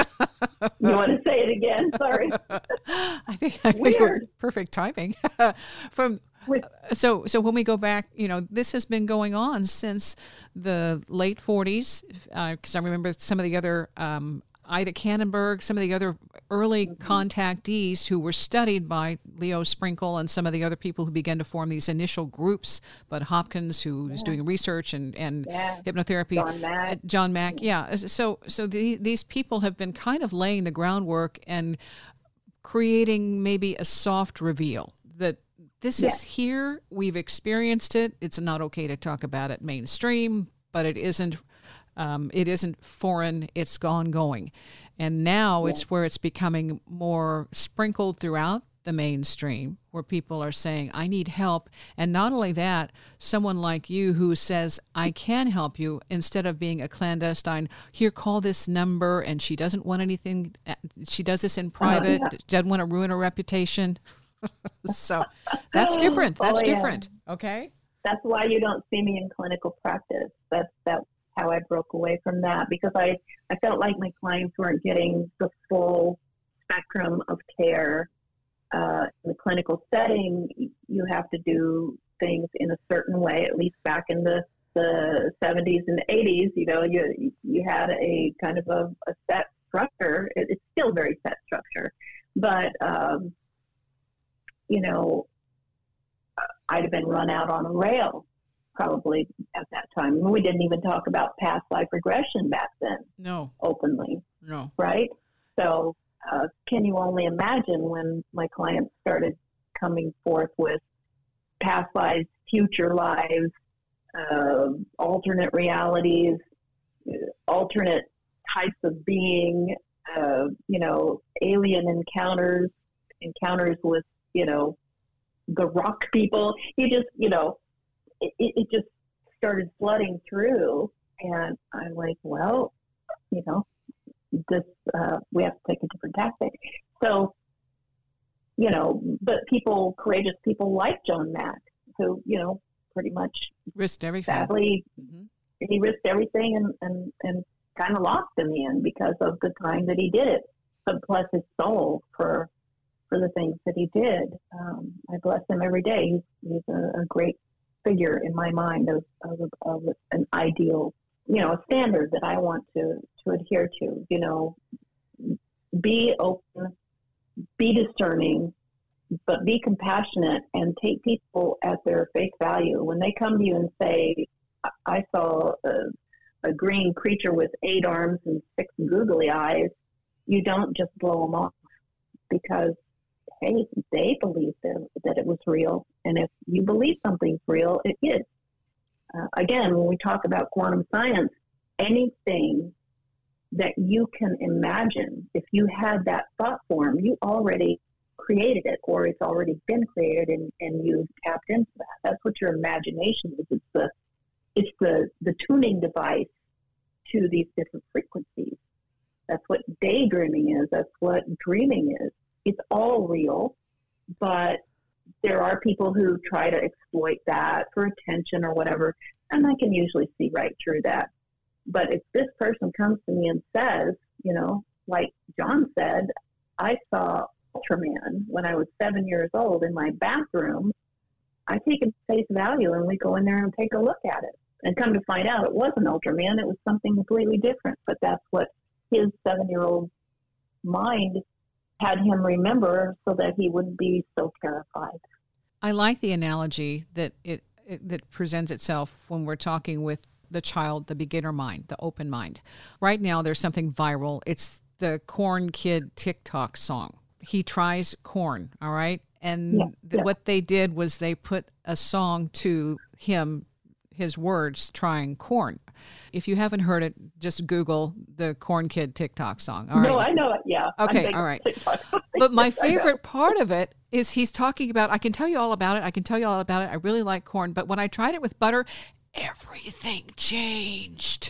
You want to say it again? Sorry. I think, I think it was perfect timing. From so so when we go back, you know, this has been going on since the late forties, because uh, I remember some of the other um, Ida Kannenberg, some of the other early mm-hmm. contactees who were studied by Leo Sprinkle and some of the other people who began to form these initial groups. Bud Hopkins, who was yeah. doing research and, and yeah. hypnotherapy. John Mack. Uh, John Mack, yeah. So so the, these people have been kind of laying the groundwork and creating maybe a soft reveal that this yes. is here. We've experienced it. It's not okay to talk about it mainstream, but it isn't. Um, it isn't foreign. It's gone going. And now yeah. it's where it's becoming more sprinkled throughout the mainstream, where people are saying, I need help. And not only that, someone like you who says, I can help you, instead of being a clandestine, here, call this number, and she doesn't want anything. She does this in private, oh, yeah. doesn't want to ruin her reputation. So that's different. That's oh, yeah. different. Okay? That's why you don't see me in clinical practice. That's that. How I broke away from that, because I, I felt like my clients weren't getting the full spectrum of care. Uh, in the clinical setting, you have to do things in a certain way, at least back in the, the seventies and eighties, you know, you you had a kind of a, a set structure. It, it's still very set structure. But, um, you know, I'd have been run out on a rail probably at that time. We didn't even talk about past life regression back then. No. Openly. No. Right? So uh, can you only imagine when my clients started coming forth with past lives, future lives, uh, alternate realities, alternate types of being, uh, you know, alien encounters, encounters with, you know, the rock people. You just, you know, It, it just started flooding through, and I'm like, well, you know, this uh, we have to take a different tactic. So, you know, but people, courageous people like John Mack, who, you know, pretty much risked everything. Sadly, mm-hmm. he risked everything and, and, and kind of lost in the end because of the time that he did it. But bless his soul for for the things that he did. Um, I bless him every day. He's, he's a, a great figure in my mind of, of, of an ideal, you know, a standard that I want to, to adhere to, you know, be open, be discerning, but be compassionate and take people at their face value. When they come to you and say, I saw a, a green creature with eight arms and six googly eyes, you don't just blow them off, because hey, they believe that, that it was real. And if you believe something's real, it is. Uh, again, when we talk about quantum science, anything that you can imagine, if you had that thought form, you already created it, or it's already been created, and, and you've tapped into that. That's what your imagination is. It's the, it's the, the tuning device to these different frequencies. That's what daydreaming is. That's what dreaming is. It's all real, but there are people who try to exploit that for attention or whatever, and I can usually see right through that. But if this person comes to me and says, you know, like John said, I saw Ultraman when I was seven years old in my bathroom, I take it face value and we go in there and take a look at it. And come to find out it wasn't Ultraman, it was something completely different. But that's what his seven-year-old mind had him remember so that he wouldn't be so terrified. I like the analogy that it, it that presents itself when we're talking with the child, the beginner mind, the open mind. Right now, there's something viral. It's the Corn Kid TikTok song. he tries corn, all right? And Yeah, th- yeah. what they did was they put a song to him, his words, trying corn. If you haven't heard it, just Google the Corn Kid TikTok song. All right. No, I know it. Yeah. I'm Okay, big all on right. TikTok. But my I know. favorite part of it is he's talking about, I can tell you all about it. I can tell you all about it. I really like corn. But when I tried it with butter, everything changed.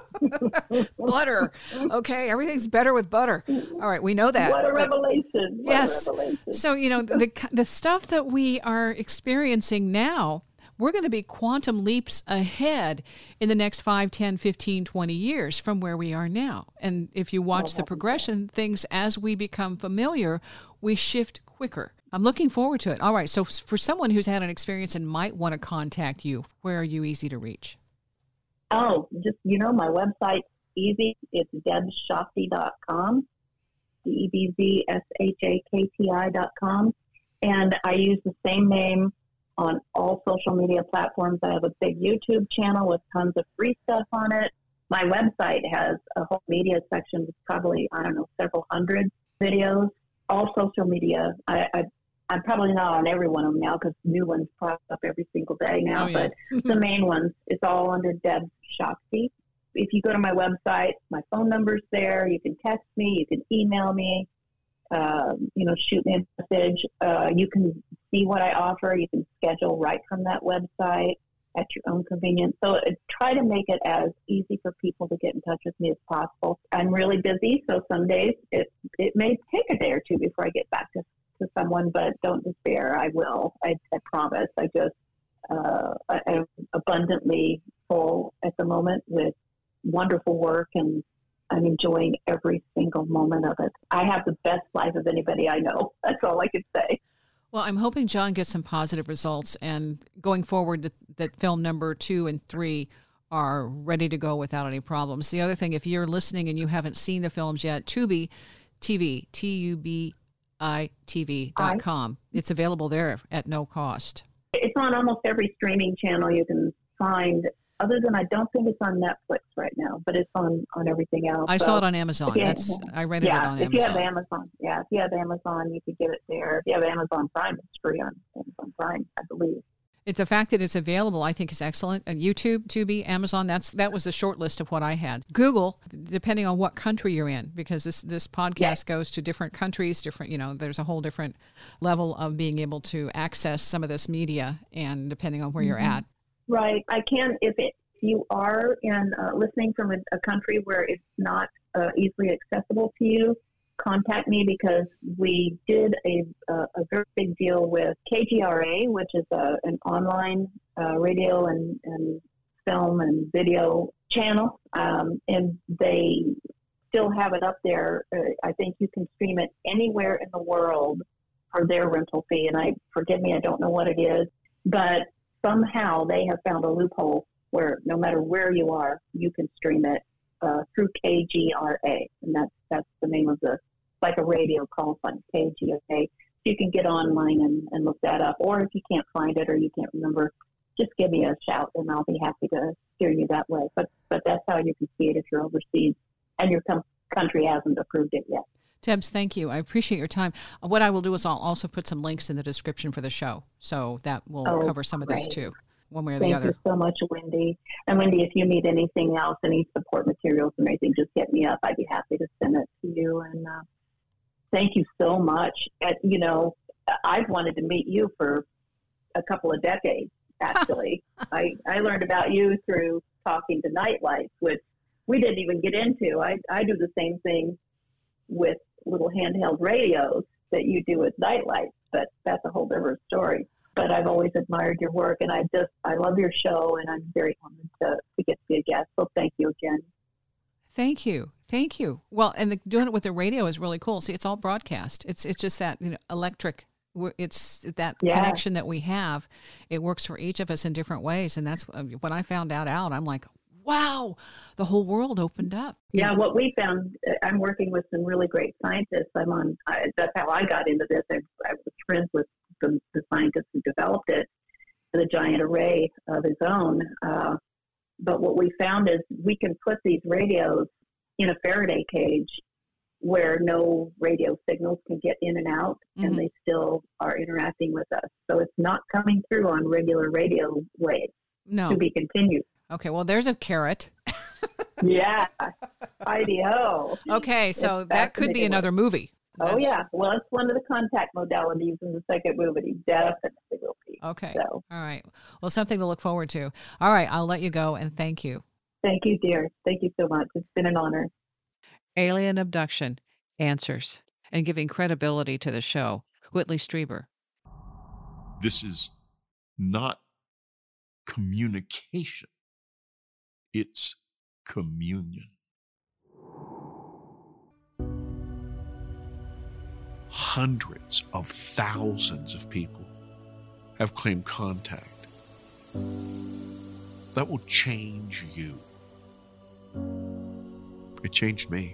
Butter. Okay, everything's better with butter. All right, we know that. What a but- revelation. What yes. a revelation. So, you know, the the stuff that we are experiencing now, we're going to be quantum leaps ahead in the next five, ten, fifteen, twenty years from where we are now. And if you watch the progression, things as we become familiar, we shift quicker. I'm looking forward to it. All right, so for someone who's had an experience and might want to contact you, where are you easy to reach? Oh, just, you know, my website's easy. It's debs shakti dot com, D E B Z S H A K T I dot com. And I use the same name on all social media platforms. I have a big YouTube channel with tons of free stuff on it. My website has a whole media section with probably, I don't know, several hundred videos. All social media. I, I, I'm probably not on every one of them now because new ones pop up every single day now. Oh, yeah. But the main ones, it's all under Debs Shakti. If you go to my website, my phone number's there. You can text me. You can email me. Uh, you know, shoot me a message. Uh, you can see what I offer. You can schedule right from that website at your own convenience. So uh, try to make it as easy for people to get in touch with me as possible. I'm really busy, so some days it it may take a day or two before I get back to, to someone, but don't despair. I will. I, I promise. I just uh, I, I'm abundantly full at the moment with wonderful work, and I'm enjoying every single moment of it. I have the best life of anybody I know. That's all I can say. Well, I'm hoping John gets some positive results, and going forward, that, that film number two and three are ready to go without any problems. The other thing, if you're listening and you haven't seen the films yet, Tubi T V, T U B I T V dot com. It's available there at no cost. It's on almost every streaming channel you can find. Other than I don't think it's on Netflix right now, but it's on, on everything else. I so saw it on Amazon. you, That's I rented yeah, it on if Amazon. you have Amazon, yeah, if you have Amazon, you could get it there. If you have Amazon Prime, it's free on Amazon Prime, I believe. It's the fact that it's available, I think, is excellent. And YouTube, Tubi, Amazon, that's that was the short list of what I had. Google, depending on what country you're in, because this this podcast yes. goes to different countries, different, you know, there's a whole different level of being able to access some of this media, and depending on where mm-hmm. you're at. Right. I can, if it, if you are in uh, listening from a, a country where it's not uh, easily accessible to you, contact me, because we did a, a, a very big deal with K G R A, which is a, an online uh, radio and, and film and video channel, um, and they still have it up there. Uh, I think you can stream it anywhere in the world for their rental fee, and I forgive me, I don't know what it is, but somehow they have found a loophole where no matter where you are, you can stream it uh, through K G R A, and that's that's the name of the, like a radio call sign, K G R A. You can get online and, and look that up, or if you can't find it or you can't remember, just give me a shout, and I'll be happy to steer you that way. But but that's how you can see it if you're overseas and your com- country hasn't approved it yet. Debs, thank you. I appreciate your time. What I will do is I'll also put some links in the description for the show, so that will oh, cover some great. of this too, one way or Thank the other. Thank you so much, Wendy. And Wendy, if you need anything else, any support materials and anything, just hit me up. I'd be happy to send it to you. And uh, thank you so much. And, you know, I've wanted to meet you for a couple of decades, actually. I, I learned about you through talking to Nightlife, which we didn't even get into. I, I do the same thing with little handheld radios that you do with Nightlife, but that's a whole different story. But I've always admired your work, and I just, I love your show, and I'm very honored to, to get to be a guest. So thank you again. Thank you. Thank you. Well, and the, doing it with the radio is really cool. See, it's all broadcast. It's it's just that, you know, electric, it's that yeah. connection that we have. It works for each of us in different ways. And that's when I found out out, I'm like, wow, the whole world opened up. Yeah, what we found, I'm working with some really great scientists. I'm on, I, that's how I got into this. I, I was friends with the, the scientist who developed it, the giant array of his own. Uh, but what we found is we can put these radios in a Faraday cage, where no radio signals can get in and out, Mm-hmm. and they still are interacting with us. So it's not coming through on regular radio waves. No. To be continued. Okay, well, there's a carrot. Yeah. I D O. Okay, so It's that could be fascinating. another movie. Oh, That's- yeah. Well, it's one of the contact modalities in the second movie. Definitely will be. Okay. So, All right. Well, something to look forward to. All right, I'll let you go, and thank you. thank you, dear. Thank you so much. It's been an honor. Alien Abduction Answers, and giving credibility to the show, Whitley Strieber. This is not communication. It's communion. Hundreds of thousands of people have claimed contact. That will change you. It changed me.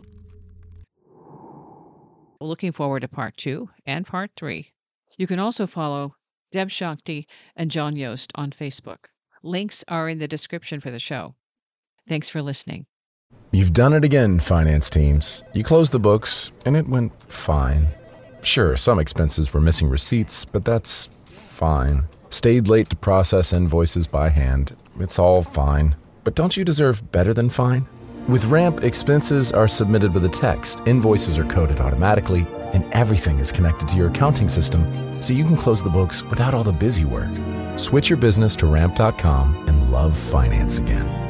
Looking forward to part two and part three. You can also follow Deb Shakti and John Yost on Facebook. Links are in the description for the show. Thanks for listening. You've done it again, finance teams. You closed the books, and it went fine. Sure, some expenses were missing receipts, but that's fine. Stayed late to process invoices by hand. It's all fine. But don't you deserve better than fine? With Ramp, expenses are submitted with a text, invoices are coded automatically, and everything is connected to your accounting system, so you can close the books without all the busy work. Switch your business to ramp dot com and love finance again.